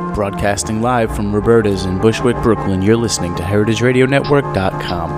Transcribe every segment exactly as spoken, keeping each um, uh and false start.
Broadcasting live from Roberta's in Bushwick, Brooklyn, you're listening to heritage radio network dot com.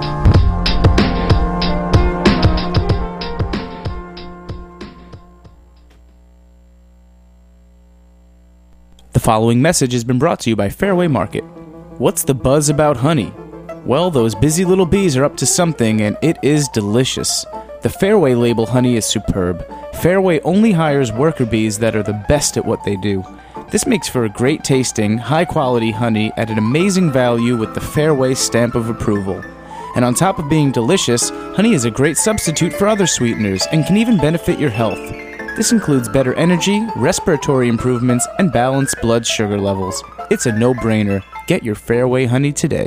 The following message has been brought to you by Fairway Market. What's the buzz about honey? Well, those busy little bees are up to something, and it is delicious. The Fairway label honey is superb. Fairway only hires worker bees that are the best at what they do. This makes for a great tasting, high-quality honey at an amazing value with the Fairway stamp of approval. And on top of being delicious, honey is a great substitute for other sweeteners and can even benefit your health. This includes better energy, respiratory improvements, and balanced blood sugar levels. It's a no-brainer. Get your Fairway honey today.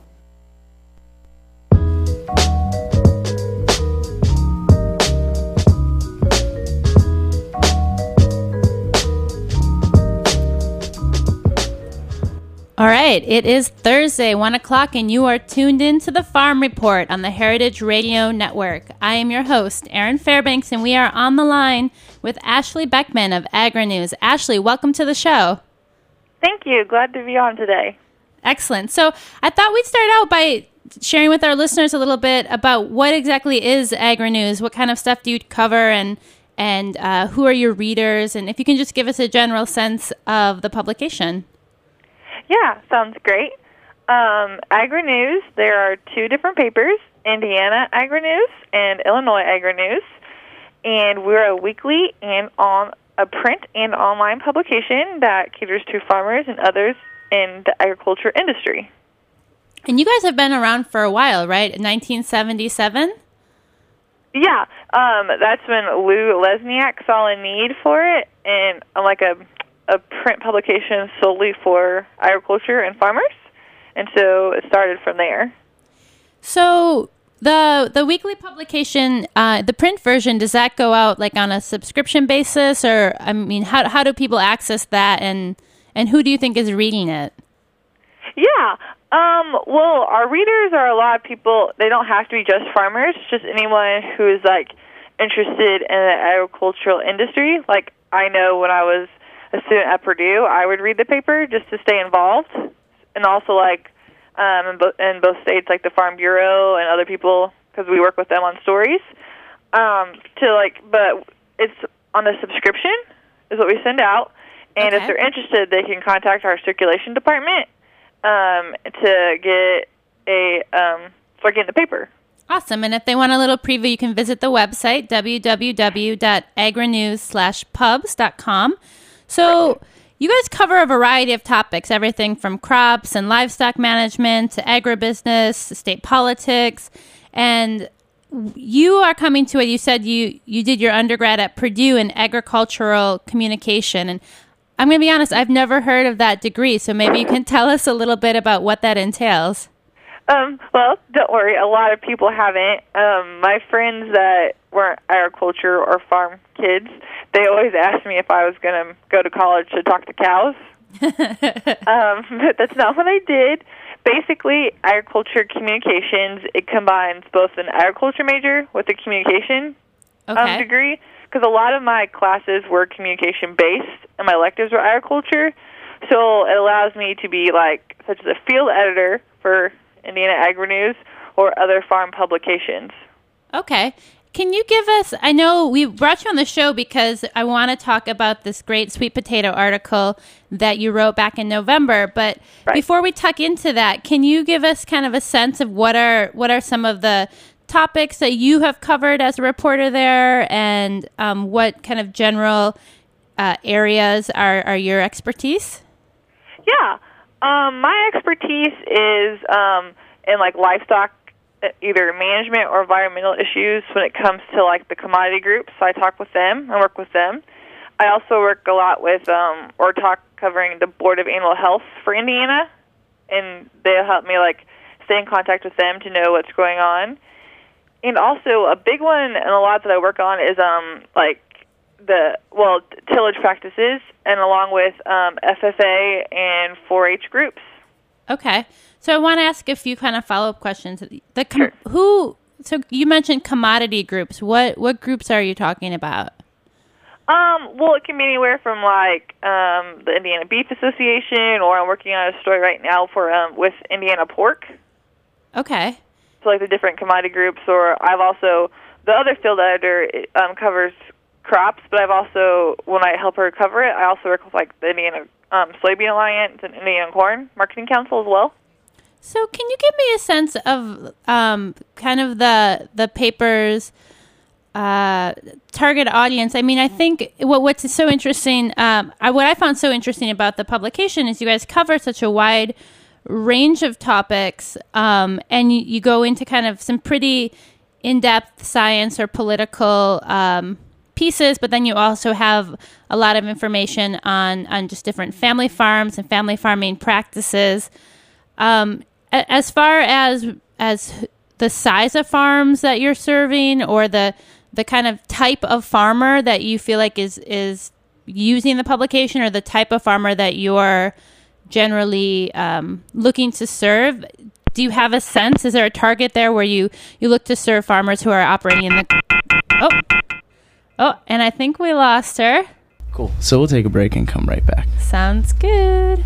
All right, it is Thursday, one o'clock, and you are tuned in to the Farm Report on the Heritage Radio Network. I am your host, Erin Fairbanks, and we are on the line with Ashley Beckman of Agri-News. Ashley, welcome to the show. Thank you. Glad to be on today. Excellent. So I thought we'd start out by sharing with our listeners a little bit about what exactly is Agri-News, what kind of stuff do you cover, and and uh, who are your readers, and if you can just give us a general sense of the publication. Yeah, sounds great. Um, Agri-News, there are two different papers, Indiana Agri-News and Illinois Agri-News, and we're a weekly and on a print and online publication that caters to farmers and others in the agriculture industry. And you guys have been around for a while, right? nineteen seventy-seven? Yeah, um, that's when Lou Lesniak saw a need for it, and uh, like a a print publication solely for agriculture and farmers, and so it started from there. So the the weekly publication, uh, the print version, does that go out like on a subscription basis, or I mean, how how do people access that, and and who do you think is reading it? Yeah, um, well, our readers are a lot of people. They don't have to be just farmers; just anyone who is like interested in the agricultural industry. Like I know when I was a student at Purdue, I would read the paper just to stay involved, and also like um, in, bo- in both states, like the Farm Bureau and other people, because we work with them on stories. Um, to like, but it's on a subscription is what we send out, and okay. if they're interested, they can contact our circulation department um, to get a um, start getting the paper. Awesome. And if they want a little preview, you can visit the website w w w dot agrinews slash pubs dot com. So you guys cover a variety of topics, everything from crops and livestock management to agribusiness, state politics, and you are coming to it. You said you, you did your undergrad at Purdue in agricultural communication, and I'm going to be honest, I've never heard of that degree, so maybe you can tell us a little bit about what that entails. Um, well, don't worry. A lot of people haven't. Um, my friends that weren't agriculture or farm kids, they always asked me if I was going to go to college to talk to cows. um, but that's not what I did. Basically, agriculture communications, it combines both an agriculture major with a communication okay. um, degree, because a lot of my classes were communication-based, and my electives were agriculture. So it allows me to be, like, such as a field editor for Indiana Agri-News or other farm publications. Okay. Can you give us, I know we brought you on the show because I want to talk about this great sweet potato article that you wrote back in November, but right. before we tuck into that, can you give us kind of a sense of what are what are some of the topics that you have covered as a reporter there, and um, what kind of general uh, areas are, are your expertise? Yeah. Um, my expertise is um, in like livestock, either management or environmental issues when it comes to like the commodity groups. So I talk with them and work with them. I also work a lot with um, or talk covering the Board of Animal Health for Indiana, and they'll help me like stay in contact with them to know what's going on. And also a big one and a lot that I work on is um, like the, well, tillage practices, and along with um, F F A and four H groups. Okay. So I want to ask a few kind of follow-up questions. The com- Sure. Who, so you mentioned commodity groups. What what groups are you talking about? Um, well, it can be anywhere from like um, the Indiana Beef Association, or I'm working on a story right now for um, with Indiana Pork. Okay. So like the different commodity groups, or I've also the other field editor um, covers crops, but I've also when I help her cover it, I also work with like the Indiana um, Soybean Alliance and Indiana Corn Marketing Council as well. So, can you give me a sense of um, kind of the the paper's uh, target audience? I mean, I think what what's so interesting, um, I, what I found so interesting about the publication is you guys cover such a wide range of topics, um, and you, you go into kind of some pretty in-depth science or political um, pieces, but then you also have a lot of information on on just different family farms and family farming practices. Um, as far as as the size of farms that you're serving, or the the kind of type of farmer that you feel like is is using the publication, or the type of farmer that you're generally um, looking to serve, do you have a sense? Is there a target there where you, you look to serve farmers who are operating in the... Oh, oh, and I think we lost her. Cool. So we'll take a break and come right back. Sounds good.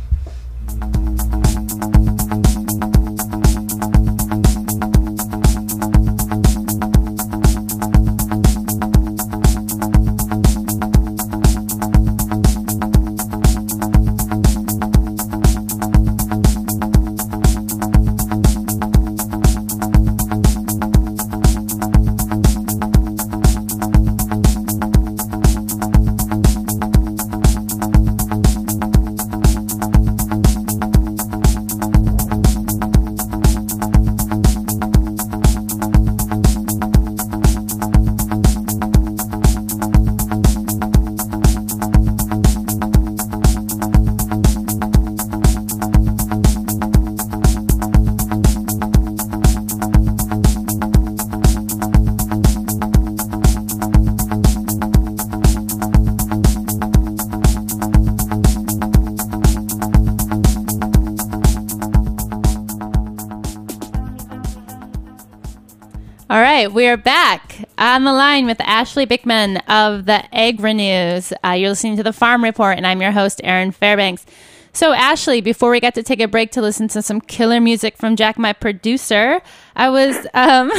All right, we are back on the line with Ashley Bickman of the Agri-News. Uh, you're listening to the Farm Report, and I'm your host, Erin Fairbanks. So, Ashley, before we got to take a break to listen to some killer music from Jack, my producer, I was um,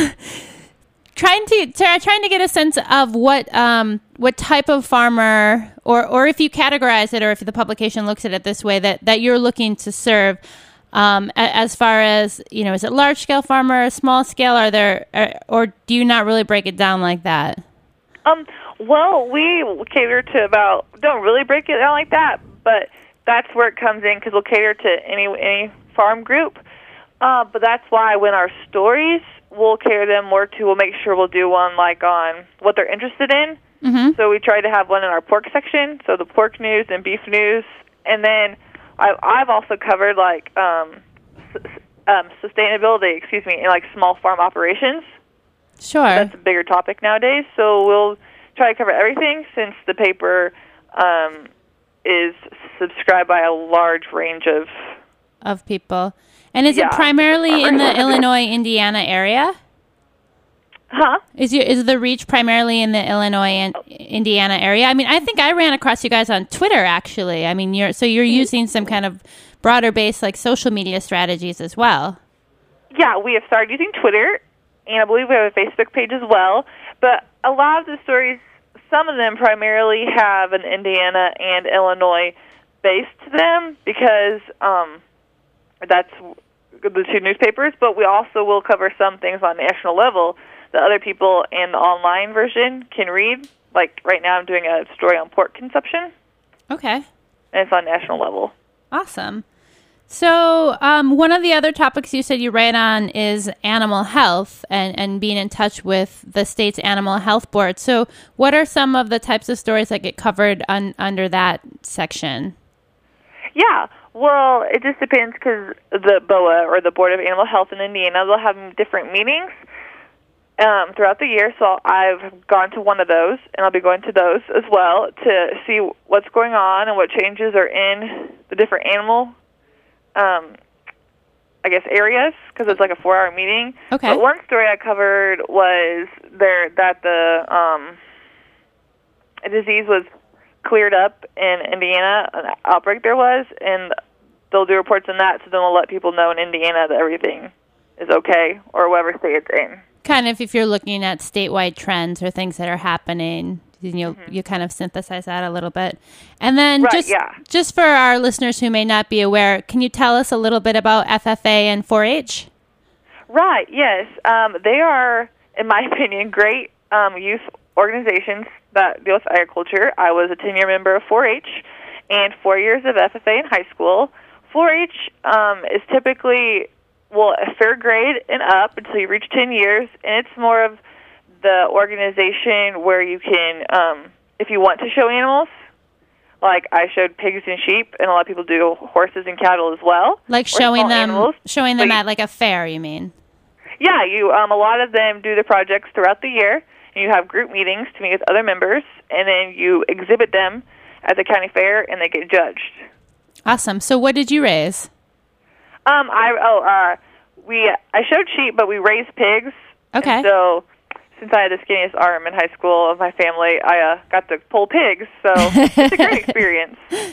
trying to, to trying to get a sense of what um, what type of farmer, or or if you categorize it, or if the publication looks at it this way, that that you're looking to serve. Um, as far as, you know, is it large scale farmer, small scale? Are there, or, or do you not really break it down like that? Um, well, we cater to about, don't really break it down like that, but that's where it comes in, because we'll cater to any any farm group. Uh, but that's why when our stories, we'll cater them more to, we'll make sure we'll do one like on what they're interested in. Mm-hmm. So we try to have one in our pork section, so the pork news and beef news, and then I've also covered like um, um, sustainability, excuse me, in like small farm operations. Sure. That's a bigger topic nowadays. So we'll try to cover everything, since the paper um, is subscribed by a large range of of people. And is yeah, it primarily in the Illinois, Indiana area? Huh? Is your is the reach primarily in the Illinois and Indiana area? I mean, I think I ran across you guys on Twitter, actually. I mean, you're so you're using some kind of broader based like social media strategies as well. Yeah, we have started using Twitter, and I believe we have a Facebook page as well. But a lot of the stories, some of them primarily have an Indiana and Illinois base to them, because um, that's the two newspapers. But we also will cover some things on national level that other people in the online version can read. Like right now I'm doing a story on pork consumption. Okay. And it's on national level. Awesome. So um, one of the other topics you said you write on is animal health and, and being in touch with the state's animal health board. So what are some of the types of stories that get covered un- under that section? Yeah. Well, it just depends, because the B O A, or the Board of Animal Health in Indiana, they'll have different meetings Um, throughout the year, so I've gone to one of those, and I'll be going to those as well to see what's going on and what changes are in the different animal, um, I guess, areas, because it's like a four-hour meeting. Okay. But one story I covered was there that the um, a disease was cleared up in Indiana, an outbreak there was, and they'll do reports on that, so then they'll let people know in Indiana that everything is okay, or whatever state it's in. Kind of if you're looking at statewide trends or things that are happening, you mm-hmm. you kind of synthesize that a little bit. And then right, just, yeah. just for our listeners who may not be aware, can you tell us a little bit about F F A and four H? Right, yes. Um, they are, in my opinion, great um, youth organizations that deal with agriculture. I was a ten-year member of four H and four years of F F A in high school. four H um, is typically, well, a third grade and up until you reach ten years, and it's more of the organization where you can, um, if you want to show animals, like I showed pigs and sheep, and a lot of people do horses and cattle as well. Like showing them, animals. showing them but at like a fair, you mean? Yeah, you. Um, a lot of them do the projects throughout the year, and you have group meetings to meet with other members, and then you exhibit them at the county fair, and they get judged. Awesome. So, what did you raise? Um, I oh, uh, we I showed sheep, but we raised pigs. Okay. And so, since I had the skinniest arm in high school of my family, I uh, got to pull pigs. So it's a great experience.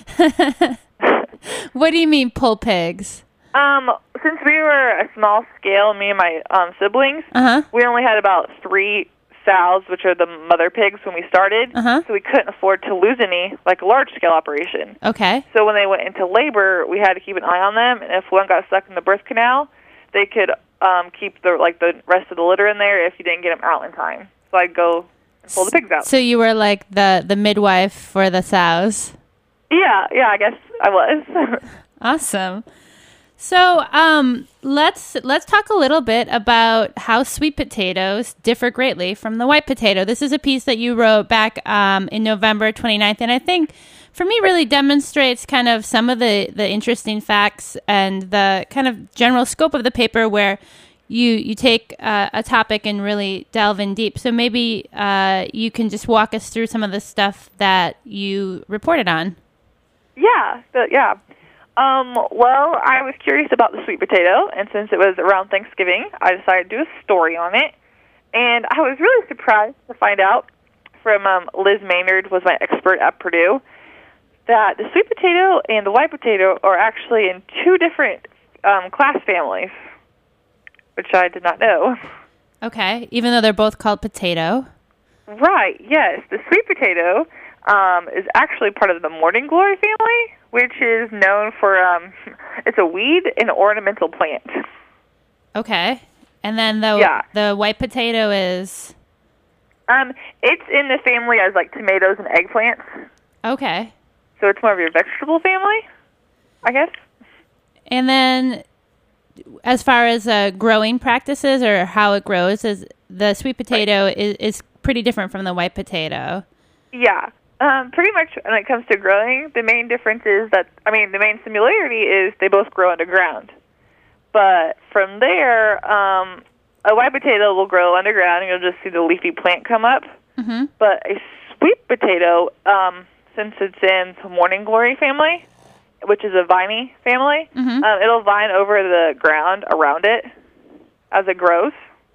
What do you mean, pull pigs? Um, since we were a small scale, me and my um, siblings, uh-huh. we only had about three sows, which are the mother pigs, when we started. Uh-huh. So we couldn't afford to lose any, like a large-scale operation. Okay. So when they went into labor, we had to keep an eye on them, and if one got stuck in the birth canal, they could um, keep the like the rest of the litter in there if you didn't get them out in time. So I'd go and pull the pigs out. So you were like the, the midwife for the sows? Yeah, yeah, I guess I was. Awesome. So um, let's let's talk a little bit about how sweet potatoes differ greatly from the white potato. This is a piece that you wrote back um, in November twenty-ninth, and I think for me really demonstrates kind of some of the, the interesting facts and the kind of general scope of the paper where you you take uh, a topic and really delve in deep. So maybe uh, you can just walk us through some of the stuff that you reported on. Yeah, but yeah. Um, well, I was curious about the sweet potato, and since it was around Thanksgiving, I decided to do a story on it. And I was really surprised to find out from um, Liz Maynard, was my expert at Purdue, that the sweet potato and the white potato are actually in two different um, class families, which I did not know. Okay, even though they're both called potato. Right, yes. The sweet potato um, is actually part of the morning glory family, which is known for, um, it's a weed and ornamental plant. Okay. And then the yeah. the white potato is? Um, it's in the family as like tomatoes and eggplants. Okay. So it's more of your vegetable family, I guess. And then as far as uh, growing practices or how it grows, is the sweet potato right. is, is pretty different from the white potato. Yeah. Um, pretty much when it comes to growing, the main difference is that, I mean, the main similarity is they both grow underground. But from there, um, a white potato will grow underground, and you'll just see the leafy plant come up. Mm-hmm. But a sweet potato, um, since it's in the morning glory family, which is a viney family, mm-hmm. um, it'll vine over the ground around it as it grows.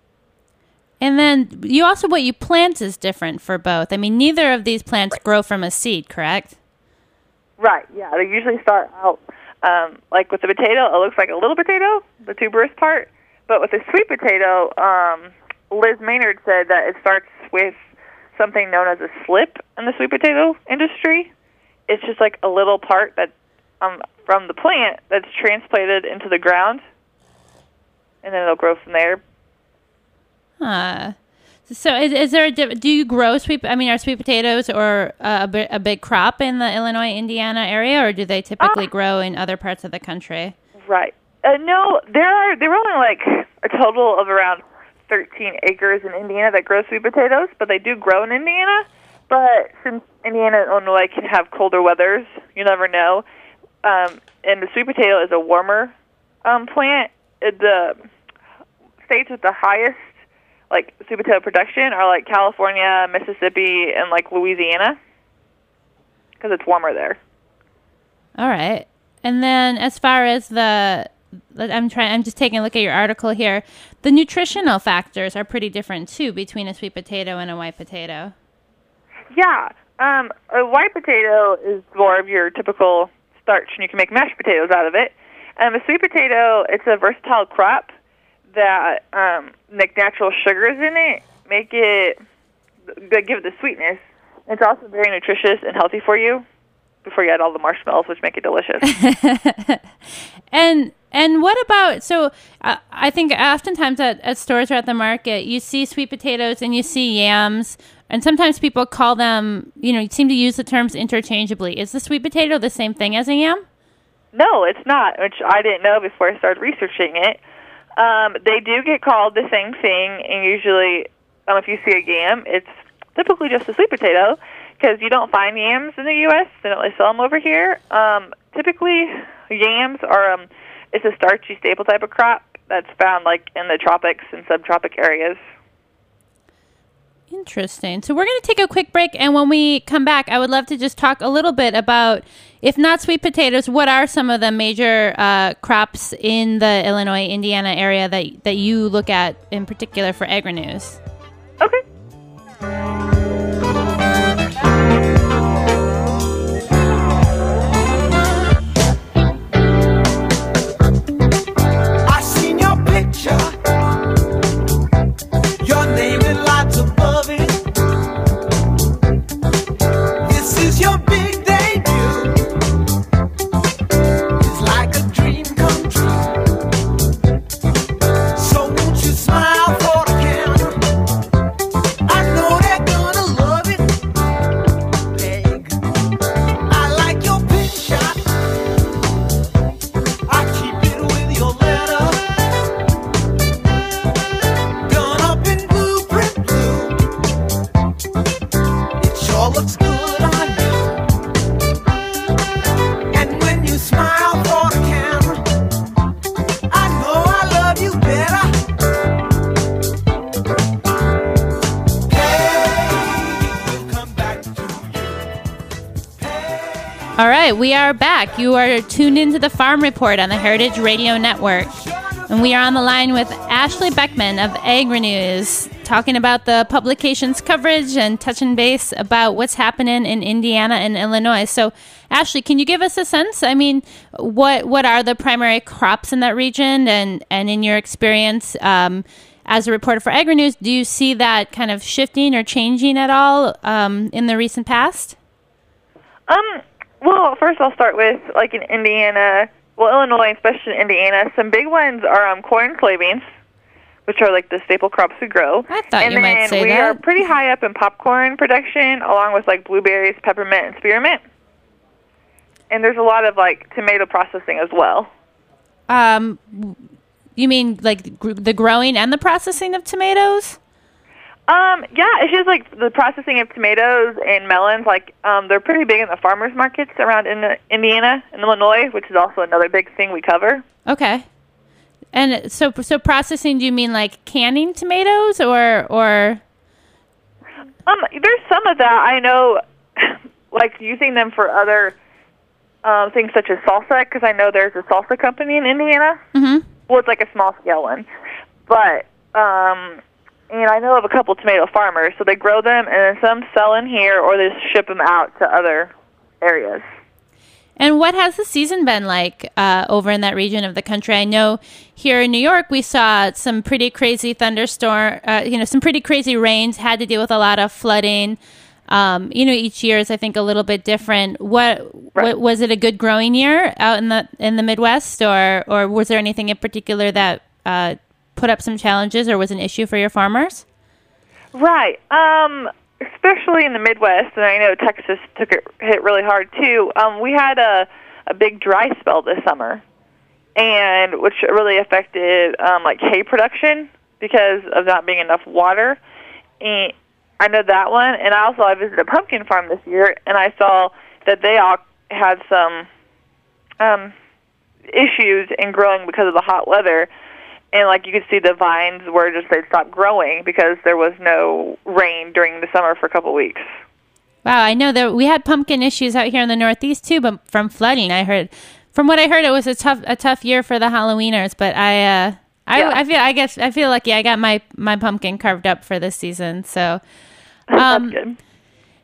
And then you also, what you plant is different for both. I mean, neither of these plants right. grow from a seed, correct? Right, yeah. They usually start out, um, like with the potato, it looks like a little potato, the tuberous part. But with the sweet potato, um, Liz Maynard said that it starts with something known as a slip in the sweet potato industry. It's just like a little part that um, from the plant that's transplanted into the ground, and then it'll grow from there. Huh. So is, is there a, do you grow sweet, I mean, are sweet potatoes or a, a, a big crop in the Illinois, Indiana area, or do they typically uh, grow in other parts of the country? Right. Uh, no, there are, there are only like a total of around thirteen acres in Indiana that grow sweet potatoes, but they do grow in Indiana. But since Indiana and Illinois can have colder weathers, you never know. Um, and the sweet potato is a warmer um, plant. The states with the highest like sweet potato production are like California, Mississippi, and like Louisiana, because it's warmer there. All right. And then as far as the, I'm trying, I'm just taking a look at your article here. The nutritional factors are pretty different too between a sweet potato and a white potato. Yeah. Um, a white potato is more of your typical starch, and you can make mashed potatoes out of it. Um, a sweet potato, it's a versatile crop that um, make natural sugars in it, make it, that give it the sweetness. It's also very nutritious and healthy for you before you add all the marshmallows, which make it delicious. and and what about, so uh, I think oftentimes at, at stores or at the market, you see sweet potatoes and you see yams, and sometimes people call them, you know, you seem to use the terms interchangeably. Is the sweet potato the same thing as a yam? No, it's not, which I didn't know before I started researching it. Um, they do get called the same thing, and usually um, if you see a yam, it's typically just a sweet potato, because you don't find yams in the U S They don't really sell them over here. Um, typically, yams are um, it's a starchy staple type of crop that's found like in the tropics and subtropic areas. Interesting. So we're going to take a quick break, and when we come back, I would love to just talk a little bit about, if not sweet potatoes, what are some of the major uh, crops in the Illinois, Indiana area that that you look at in particular for Agri-News? Okay. I seen your picture, your name in lights above it. This is your big debut. It's like a dream come true. So won't you smile for the camera? I know they're gonna love it. Big. I like your pin shot. I keep it with your letter. Done up in blueprint blue. It sure looks good on you. And when you smile for the camera, I know I love you better. Hey, we'll come back to you. Hey. All right, we are back. You are tuned into the Farm Report on the Heritage Radio Network. And we are on the line with Ashley Beckman of Agri-News, talking about the publication's coverage and touching base about what's happening in Indiana and Illinois. So, Ashley, can you give us a sense? I mean, what what are the primary crops in that region? And, and in your experience um, as a reporter for Agri-News, do you see that kind of shifting or changing at all um, in the recent past? Um. Well, first I'll start with, like in Indiana, well, Illinois, especially in Indiana, some big ones are um, corn and soybeans, which are like the staple crops we grow. I thought and you then might say we that. are pretty high up in popcorn production, along with like blueberries, peppermint, and spearmint. And there's a lot of like tomato processing as well. Um, you mean like gr- the growing and the processing of tomatoes? Um, yeah, it's just like the processing of tomatoes and melons. Like, um, they're pretty big in the farmers markets around in Indiana and Illinois, which is also another big thing we cover. Okay. And so, so processing, do you mean like canning tomatoes or, or? Um, there's some of that. I know, like using them for other um, things such as salsa, because I know there's a salsa company in Indiana. Mm-hmm. Well, it's like a small scale one, but um, and I know of a couple tomato farmers, so they grow them, and then some sell in here, or they just ship them out to other areas. And what has the season been like uh, over in that region of the country? I know here in New York we saw some pretty crazy thunderstorm, uh, you know, some pretty crazy rains, had to deal with a lot of flooding. Um, you know, each year is, I think, a little bit different. What, Right. what was it a good growing year out in the in the Midwest, or or was there anything in particular that uh, put up some challenges or was an issue for your farmers? Right. Um, especially in the Midwest, and I know Texas took it hit really hard too. Um, we had a a big dry spell this summer, and which really affected um, like hay production because of not being enough water. And I know that one, and I also I visited a pumpkin farm this year, and I saw that they all had some um, issues in growing because of the hot weather. And, like, you could see the vines were just, they'd stopped growing because there was no rain during the summer for a couple weeks. Wow, I know that we had pumpkin issues out here in the Northeast, too, but from flooding, I heard. From what I heard, it was a tough a tough year for the Halloweeners, but I uh, I, Yeah. I feel I guess I feel lucky I got my, my pumpkin carved up for this season, so... Um, That's good.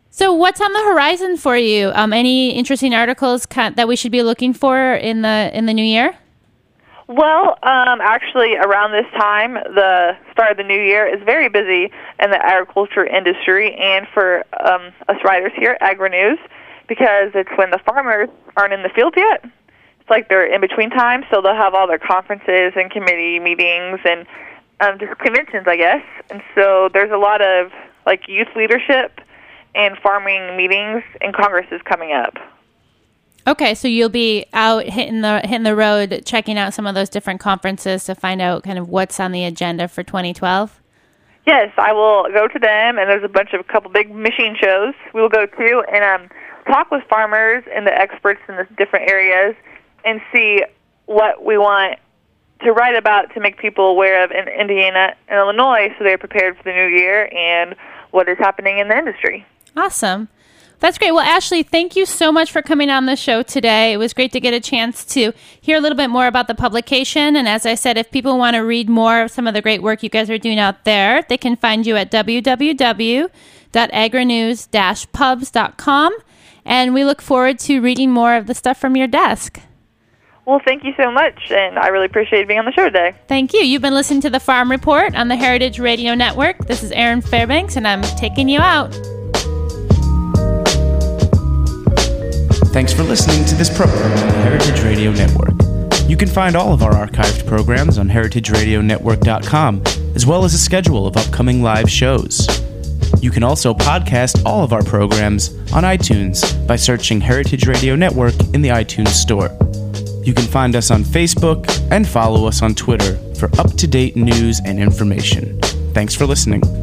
So what's on the horizon for you? Um, any interesting articles ca- that we should be looking for in the in the new year? Well, um, actually, around this time, the start of the new year is very busy in the agriculture industry and for um, us writers here at Agri-News, because it's when the farmers aren't in the field yet. It's like they're in between time, so they'll have all their conferences and committee meetings and um, just conventions, I guess. And so there's a lot of like youth leadership and farming meetings, and Congress is coming up. Okay, so you'll be out hitting the hitting the road, checking out some of those different conferences to find out kind of what's on the agenda for twenty twelve? Yes, I will go to them, and there's a bunch of a couple big machine shows we will go to and um, talk with farmers and the experts in the different areas and see what we want to write about to make people aware of in Indiana and Illinois so they're prepared for the new year and what is happening in the industry. Awesome. That's great. Well, Ashley, thank you so much for coming on the show today. It was great to get a chance to hear a little bit more about the publication. And as I said, if people want to read more of some of the great work you guys are doing out there, they can find you at w w w dot agrinews dash pubs dot com. And we look forward to reading more of the stuff from your desk. Well, thank you so much, and I really appreciate being on the show today. Thank you. You've been listening to The Farm Report on the Heritage Radio Network. This is Erin Fairbanks, and I'm taking you out. Thanks for listening to this program on the Heritage Radio Network. You can find all of our archived programs on heritage radio network dot com, as well as a schedule of upcoming live shows. You can also podcast all of our programs on iTunes by searching Heritage Radio Network in the iTunes Store. You can find us on Facebook and follow us on Twitter for up-to-date news and information. Thanks for listening.